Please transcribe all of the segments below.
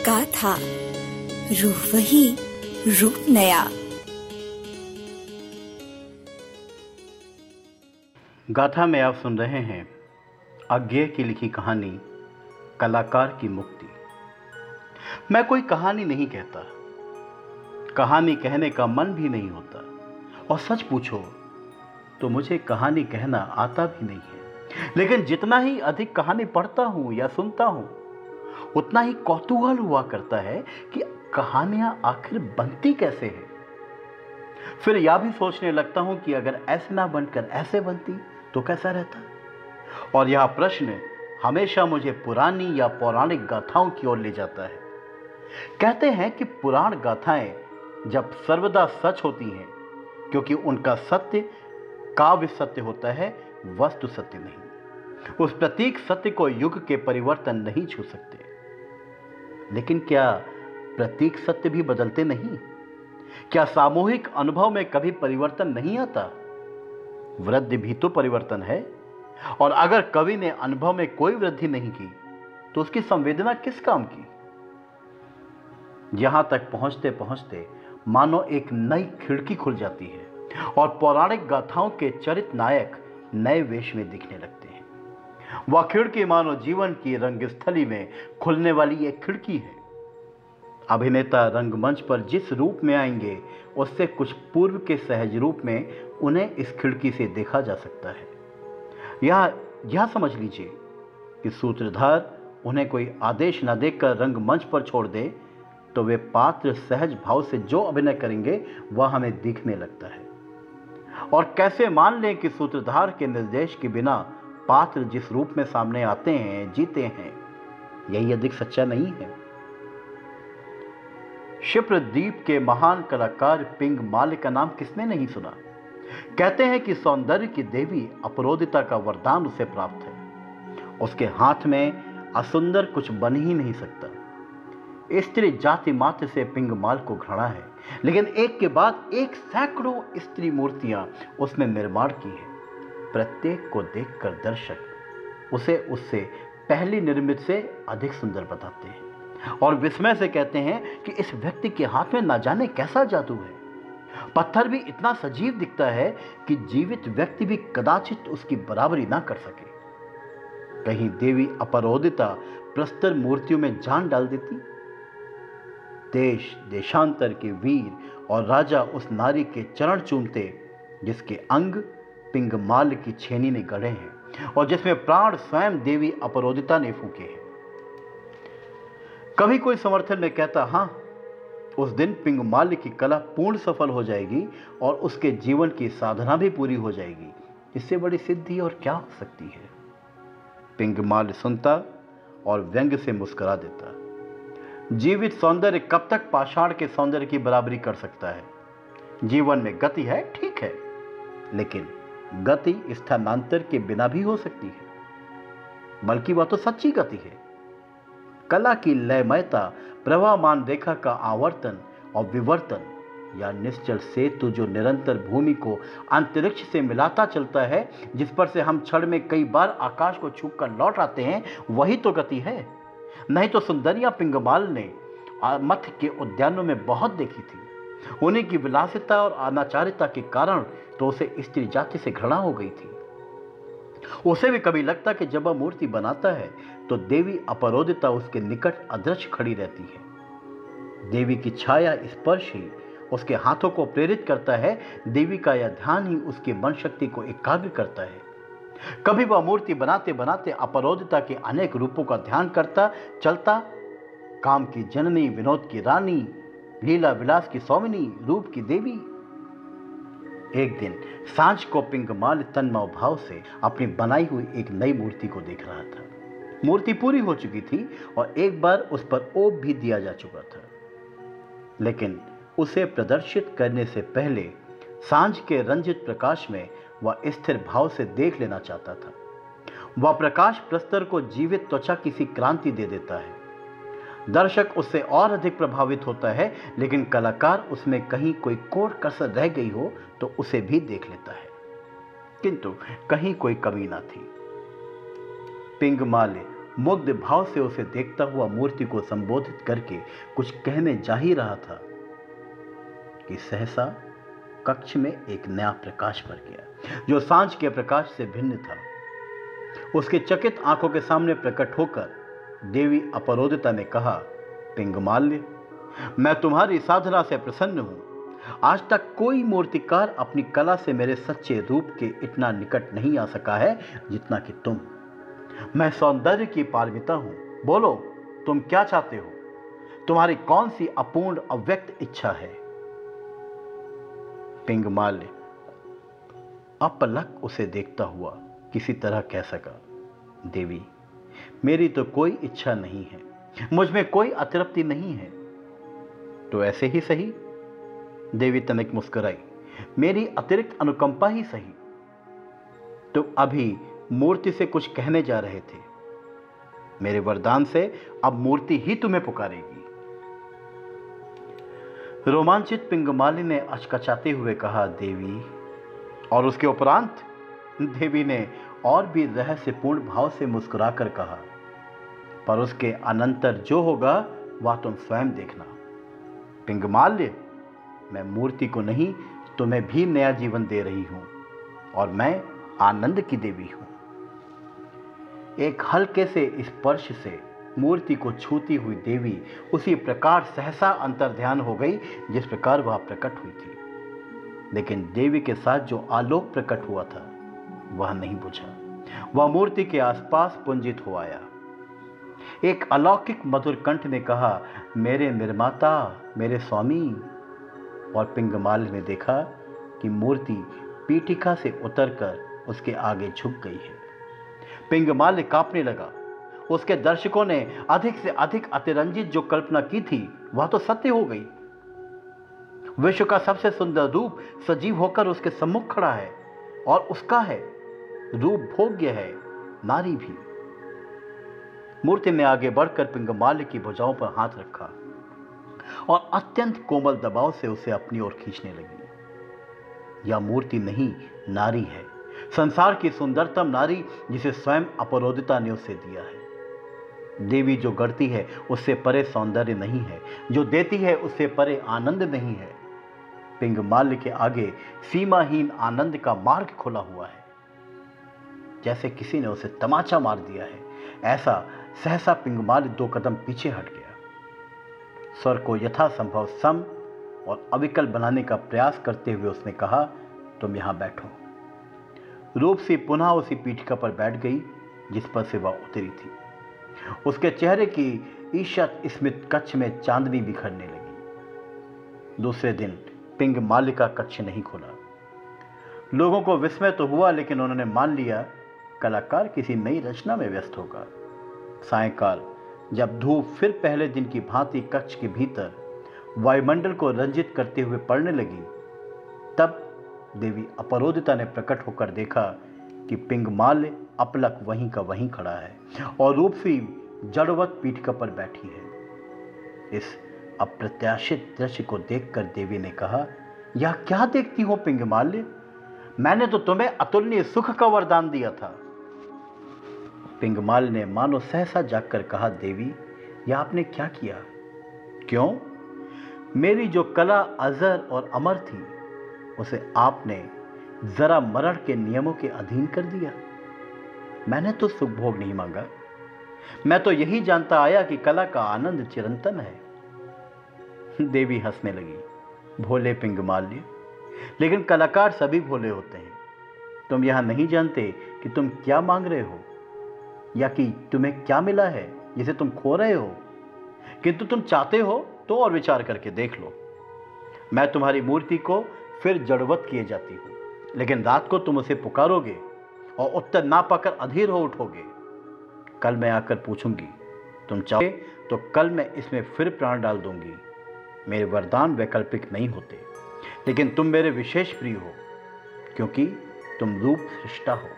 गाथा, रूह वही, रूप नया। गाथा में आप सुन रहे हैं अज्ञेय की लिखी कहानी कलाकार की मुक्ति। मैं कोई कहानी नहीं कहता, कहानी कहने का मन भी नहीं होता, और सच पूछो तो मुझे कहानी कहना आता भी नहीं है। लेकिन जितना ही अधिक कहानी पढ़ता हूं या सुनता हूं, उतना ही कौतूहल हुआ करता है कि कहानियां आखिर बनती कैसे हैं। फिर यह भी सोचने लगता हूं कि अगर ऐसे ना बनकर ऐसे बनती तो कैसा रहता। और यह प्रश्न हमेशा मुझे पुरानी या पौराणिक गाथाओं की ओर ले जाता है। कहते हैं कि पुराण गाथाएं जब सर्वदा सच होती हैं, क्योंकि उनका सत्य काव्य सत्य होता है, वस्तु सत्य नहीं। उस प्रतीक सत्य को युग के परिवर्तन नहीं छू सकते। लेकिन क्या प्रतीक सत्य भी बदलते नहीं? क्या सामूहिक अनुभव में कभी परिवर्तन नहीं आता? वृद्धि भी तो परिवर्तन है। और अगर कवि ने अनुभव में कोई वृद्धि नहीं की तो उसकी संवेदना किस काम की? यहां तक पहुंचते पहुंचते मानो एक नई खिड़की खुल जाती है और पौराणिक गाथाओं के चरित नायक नए वेश में दिखने लगते हैं। वह खिड़की मानो जीवन की रंगस्थली में खुलने वाली एक खिड़की है। अभिनेता रंगमंच पर जिस रूप में आएंगे, उससे कुछ पूर्व के सहज रूप में उन्हें इस खिड़की से देखा जा सकता है। यह समझ लीजिए कि सूत्रधार उन्हें कोई आदेश न देकर रंगमंच पर छोड़ दे तो वे पात्र सहज भाव से जो अभिनय करेंगे वह हमें दिखने लगता है। और कैसे मान लें कि सूत्रधार के निर्देश के बिना पात्र जिस रूप में सामने आते हैं, जीते हैं, यही अधिक सच्चा नहीं है? क्षिप्रद्वीप के महान कलाकार पिंगमाल्य का नाम किसने नहीं सुना? कहते हैं कि सौंदर्य की देवी अपरोदिता का वरदान उसे प्राप्त है। उसके हाथ में असुंदर कुछ बन ही नहीं सकता। स्त्री जाति मात्र से पिंगमाल को घृणा है, लेकिन एक के बाद एक सैकड़ों स्त्री मूर्तियां उसने निर्माण की है। प्रत्येक को देखकर दर्शक उसे उससे पहली निर्मित से अधिक सुंदर बताते हैं और विस्मय से कहते हैं कि इस व्यक्ति के हाथ में ना जाने कैसा जादू है। पत्थर भी इतना सजीव दिखता है कि जीवित व्यक्ति भी कदाचित उसकी बराबरी ना कर सके। कहीं देवी अपरोदिता प्रस्तर मूर्तियों में जान डाल देती? देश देशांतर के वीर और राजा उस नारी के चरण चूमते जिसके अंग पिंगमाल्य की छेनी ने गढ़े हैं और जिसमें प्राण स्वयं देवी अपरोदिता ने फूके हैं। कभी कोई समर्थन में कहता, हां, उस दिन पिंगमाल्य की कला पूर्ण सफल हो जाएगी और उसके जीवन की साधना भी पूरी हो जाएगी। इससे बड़ी सिद्धि और क्या हो सकती है? पिंगमाल्य सुनता और व्यंग से मुस्कुरा देता। जीवित सौंदर्य कब तक पाषाण के सौंदर्य की बराबरी कर सकता है? जीवन में गति है, ठीक है, लेकिन गति स्थानांतर के बिना भी हो सकती है। बल्कि वह तो सच्ची गति है। कला की लयमयता, प्रवाहमान रेखा का आवर्तन और विवर्तन, या निश्चल सेतु जो निरंतर भूमि को अंतरिक्ष से मिलाता चलता है, जिस पर से हम क्षण में कई बार आकाश को छूकर लौट आते हैं, वही तो गति है। नहीं तो सुंदरियां पिंगमाल ने मध्य के उद्यानों में बहुत देखी थी। उन्हीं की विलासिता और अनाचारिता के कारण तो उसे स्त्री जाति से घृणा हो गई थी। उसे भी कभी लगता कि जब वह मूर्ति बनाता है तो देवी अपरोदिता उसके निकट अदृश्य खड़ी रहती है। देवी की छाया स्पर्श ही उसके हाथों को प्रेरित करता है। देवी का यह ध्यान ही उसकी मन शक्ति को एकाग्र करता है। कभी वह मूर्ति बनाते बनाते अपरोदिता के अनेक रूपों का ध्यान करता चलता। काम की जननी, विनोद की रानी, लीला विलास की स्वामिनी, रूप की देवी। एक दिन सांझ को पिंगमाल्य तन्मय भाव से अपनी बनाई हुई एक नई मूर्ति को देख रहा था। मूर्ति पूरी हो चुकी थी और एक बार उस पर ओप भी दिया जा चुका था, लेकिन उसे प्रदर्शित करने से पहले सांझ के रंजित प्रकाश में वह स्थिर भाव से देख लेना चाहता था। वह प्रकाश प्रस्तर को जीवित त्वचा किसी क्रांति दे देता है। दर्शक उससे और अधिक प्रभावित होता है, लेकिन कलाकार उसमें कहीं कोई कोर कसर रह गई हो तो उसे भी देख लेता है, किंतु कहीं कोई कमी ना थी। पिंगमाल्य मुग्ध भाव से उसे देखता हुआ मूर्ति को संबोधित करके कुछ कहने जा ही रहा था कि सहसा कक्ष में एक नया प्रकाश भर गया, जो सांझ के प्रकाश से भिन्न था। उसके चकित आंखों के सामने प्रकट होकर देवी अपरोदिता ने कहा, पिंगमाल्य, मैं तुम्हारी साधना से प्रसन्न हूं। आज तक कोई मूर्तिकार अपनी कला से मेरे सच्चे रूप के इतना निकट नहीं आ सका है जितना कि तुम। मैं सौंदर्य की पारमिता हूं। बोलो, तुम क्या चाहते हो? तुम्हारी कौन सी अपूर्ण अव्यक्त इच्छा है? पिंगमाल्य अपलक उसे देखता हुआ किसी तरह कह सका, देवी, मेरी तो कोई इच्छा नहीं है, मुझ में कोई अतृप्ति नहीं है। तो ऐसे ही सही, देवी तनिक मुस्कुराई, मेरी अतिरिक्त अनुकंपा ही सही। तुम अभी मूर्ति से कुछ कहने जा रहे थे। मेरे वरदान से अब मूर्ति ही तुम्हें पुकारेगी। रोमांचित पिंगमाली ने अचकचाते हुए कहा, देवी। और उसके उपरांत देवी ने और भी रहस्यपूर्ण भाव से मुस्कुराकर कहा, पर उसके अनंतर जो होगा वह तुम स्वयं देखना। पिंगमाल्य, मैं मूर्ति को नहीं, तुम्हें भी नया जीवन दे रही हूं, और मैं आनंद की देवी हूं। एक हल्के से स्पर्श से मूर्ति को छूती हुई देवी उसी प्रकार सहसा अंतर्ध्यान हो गई जिस प्रकार वह प्रकट हुई थी। लेकिन देवी के साथ जो आलोक प्रकट हुआ था वह नहीं बुझा। वह मूर्ति के आसपास पुंजित हो आया। एक अलौकिक मधुर कंठ ने कहा, मेरे निर्माता, मेरे स्वामी। और पिंगमाल्य ने देखा कि मूर्ति पीठिका से उतरकर उसके आगे झुक गई है। पिंगमाल्य कांपने लगा। उसके दर्शकों ने अधिक से अधिक अतिरंजित जो कल्पना की थी वह तो सत्य हो गई। विश्व का सबसे सुंदर रूप सजीव होकर उसके सम्मुख खड़ा है, और उसका है रूप भोग्य है, नारी भी। मूर्ति ने आगे बढ़कर पिंगमाल्य की भुजाओं पर हाथ रखा और अत्यंत कोमल दबाव से उसे अपनी ओर खींचने लगी। यह मूर्ति नहीं, नारी है, संसार की सुंदरतम नारी, जिसे स्वयं अपरोदिता ने उसे दिया है। देवी जो गढ़ती है उससे परे सौंदर्य नहीं है, जो देती है उससे परे आनंद नहीं है। पिंगमाल्य के आगे सीमाहीन आनंद का मार्ग खुला हुआ है। जैसे किसी ने उसे तमाचा मार दिया है, ऐसा सहसा पिंगमाल्य 2 कदम पीछे हट गया। स्वर को यथासंभव सम और अविकल बनाने का प्रयास करते हुए उसने कहा, तुम यहां बैठो। रूप से पुनः उसी पीठिका पर बैठ गई जिस पर से वह उतरी थी। उसके चेहरे की ईषत स्मित कक्ष में चांदनी बिखरने लगी। दूसरे दिन पिंगमाल्य का कक्ष नहीं खुला। लोगों को विस्मय तो हुआ, लेकिन उन्होंने मान लिया कलाकार किसी नई रचना में व्यस्त होगा। सायंकाल जब धूप फिर पहले दिन की भांति कक्ष के भीतर वायुमंडल को रंजित करते हुए पड़ने लगी, तब देवी अपरोदिता ने प्रकट होकर देखा कि पिंगमाल्य अपलक वहीं का वहीं खड़ा है और रूपसी जड़वत पीठिका पर बैठी है। इस अप्रत्याशित दृश्य को देखकर देवी ने कहा, यह क्या देखती हो पिंगमाल्य? मैंने तो तुम्हें अतुलनीय सुख का वरदान दिया था। पिंगमाल्य ने मानो सहसा जागकर कहा, देवी, यह आपने क्या किया? क्यों? मेरी जो कला अजर और अमर थी उसे आपने जरा मरण के नियमों के अधीन कर दिया। मैंने तो सुख भोग नहीं मांगा, मैं तो यही जानता आया कि कला का आनंद चिरंतन है। देवी हंसने लगी, भोले पिंगमाल्य, लेकिन कलाकार सभी भोले होते हैं। तुम यहां नहीं जानते कि तुम क्या मांग रहे हो या कि तुम्हें क्या मिला है जिसे तुम खो रहे हो। किंतु तुम चाहते हो तो और विचार करके देख लो। मैं तुम्हारी मूर्ति को फिर जड़वत किए जाती हूं, लेकिन रात को तुम उसे पुकारोगे और उत्तर ना पाकर अधीर हो उठोगे। कल मैं आकर पूछूंगी, तुम चाहोगे तो कल मैं इसमें फिर प्राण डाल दूंगी। मेरे वरदान वैकल्पिक नहीं होते, लेकिन तुम मेरे विशेष प्रिय हो क्योंकि तुम रूप सृष्टा हो।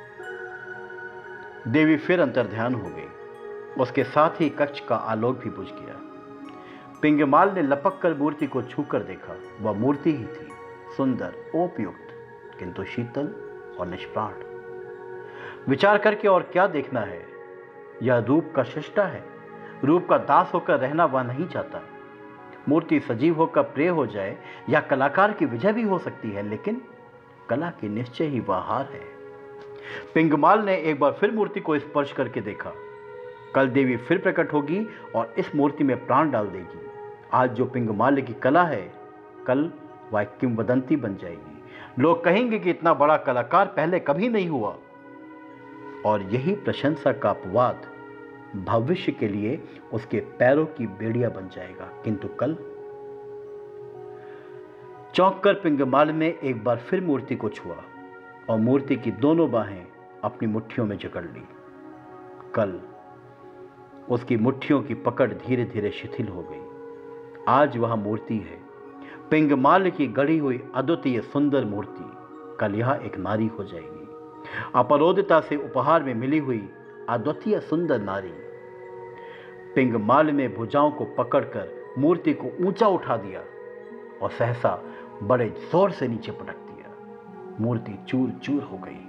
देवी फिर अंतर्ध्यान हो गई। उसके साथ ही कक्ष का आलोक भी बुझ गया। पिंगमाल ने लपक कर मूर्ति को छूकर देखा। वह मूर्ति ही थी, सुंदर, उपयुक्त, किंतु शीतल और निष्प्राण। विचार करके और क्या देखना है, यह रूप का शिष्टा है। रूप का दास होकर रहना वह नहीं चाहता। मूर्ति सजीव होकर प्रिय हो जाए या कलाकार की विजय भी हो सकती है, लेकिन कला की निश्चय ही वह हार है। पिंगमाल ने एक बार फिर मूर्ति को स्पर्श करके देखा। कल देवी फिर प्रकट होगी और इस मूर्ति में प्राण डाल देगी। आज जो पिंगमाल की कला है, कल वह किंवदंती बन जाएगी। लोग कहेंगे कि इतना बड़ा कलाकार पहले कभी नहीं हुआ, और यही प्रशंसा का अपवाद भविष्य के लिए उसके पैरों की बेड़िया बन जाएगा। किंतु कल चौंक कर पिंगमाल ने एक बार फिर मूर्ति को छुआ और मूर्ति की दोनों बाहें अपनी मुट्ठियों में जकड़ ली। कल उसकी मुट्ठियों की पकड़ धीरे धीरे शिथिल हो गई। आज वह मूर्ति है, पिंगमाल की गढ़ी हुई अद्वितीय सुंदर मूर्ति। कल यह एक नारी हो जाएगी, अपरोदिता से उपहार में मिली हुई अद्वितीय सुंदर नारी। पिंगमाल ने भुजाओं को पकड़कर मूर्ति को ऊंचा उठा दिया और सहसा बड़े जोर से नीचे पटक दिया। मूर्ति चूर चूर हो गई।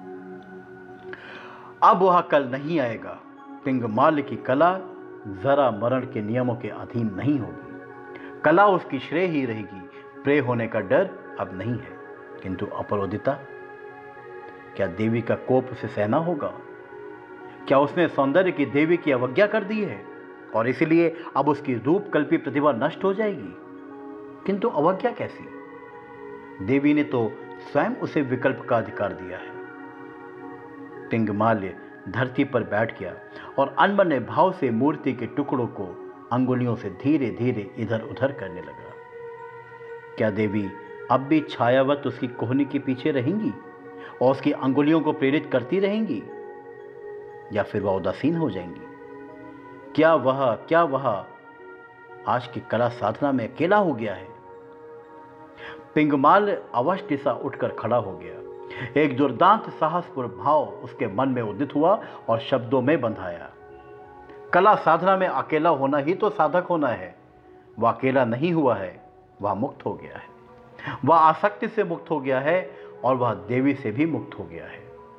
अब वह कल नहीं आएगा। पिंगमाल की कला जरा मरण के नियमों के अधीन नहीं होगी। कला उसकी श्रेय ही रहेगी। प्रिय होने का डर अब नहीं है। किंतु अपरोदिता, क्या देवी का कोप उसे सहना होगा? क्या उसने सौंदर्य की देवी की अवज्ञा कर दी है और इसलिए अब उसकी रूप कल्पी प्रतिभा नष्ट हो जाएगी? किंतु अवज्ञा कैसी? देवी ने तो स्वयं उसे विकल्प का अधिकार दिया है। पिंगमाल्य धरती पर बैठ गया और अनबने भाव से मूर्ति के टुकड़ों को अंगुलियों से धीरे धीरे इधर उधर करने लगा। क्या देवी अब भी छायावत उसकी कोहनी के पीछे रहेंगी और उसकी अंगुलियों को प्रेरित करती रहेंगी, या फिर वह उदासीन हो जाएंगी? क्या वह आज की कला साधना में अकेला हो गया है? पिंगमाल अवश्य सा उठकर खड़ा हो गया। एक दुर्दांत साहसपूर्ण भाव उसके मन में उदित हुआ और शब्दों में बंधाया। कला साधना में अकेला होना ही तो साधक होना है। वह अकेला नहीं हुआ है, वह मुक्त हो गया है। वह आसक्ति से मुक्त हो गया है और वह देवी से भी मुक्त हो गया है।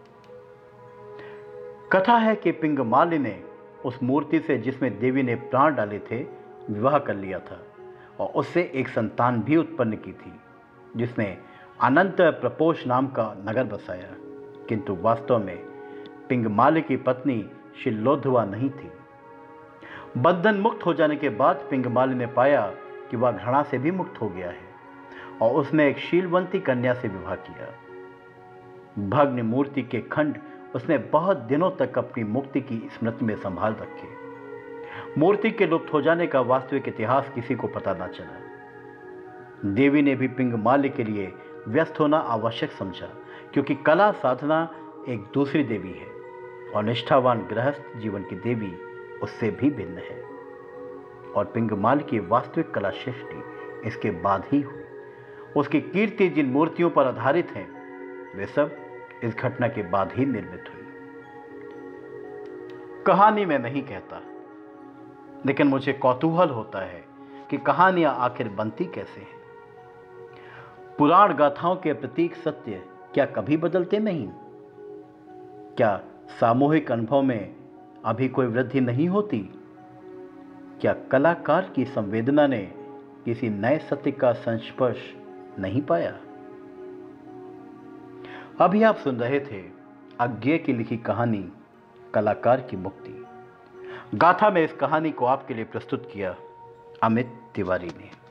कथा है कि पिंगमाल ने उस मूर्ति से जिसमें देवी ने प्राण डाले थे विवाह कर लिया था और उससे एक संतान भी उत्पन्न की थी, जिसने अनंत प्रपोष नाम का नगर बसाया। किंतु वास्तव में पिंगमाल की पत्नी शिल्लोधवा नहीं थी। बंधन मुक्त हो जाने के बाद पिंगमाल ने पाया कि वह घृणा से भी मुक्त हो गया है और उसने एक शीलवंती कन्या से विवाह किया। भग्न मूर्ति के खंड उसने बहुत दिनों तक अपनी मुक्ति की स्मृति में संभाल रखे। मूर्ति के लुप्त हो जाने का वास्तविक इतिहास किसी को पता न चला। देवी ने भी पिंगमाल के लिए व्यस्त होना आवश्यक समझा, क्योंकि कला साधना एक दूसरी देवी है और निष्ठावान गृहस्थ जीवन की देवी उससे भी भिन्न है। और पिंगमाल की वास्तविक कला सृष्टि इसके बाद ही हुई। उसकी कीर्ति जिन मूर्तियों पर आधारित है वे सब इस घटना के बाद ही निर्मित हुई। कहानी मैं नहीं कहता, लेकिन मुझे कौतूहल होता है कि कहानियां आखिर बनती कैसे हैं। पुराण गाथाओं के प्रतीक सत्य क्या कभी बदलते नहीं? क्या सामूहिक अनुभव में अभी कोई वृद्धि नहीं होती? क्या कलाकार की संवेदना ने किसी नए सत्य का संस्पर्श नहीं पाया? अभी आप सुन रहे थे अज्ञेय की लिखी कहानी कलाकार की मुक्ति। गाथा में इस कहानी को आपके लिए प्रस्तुत किया अमित तिवारी ने।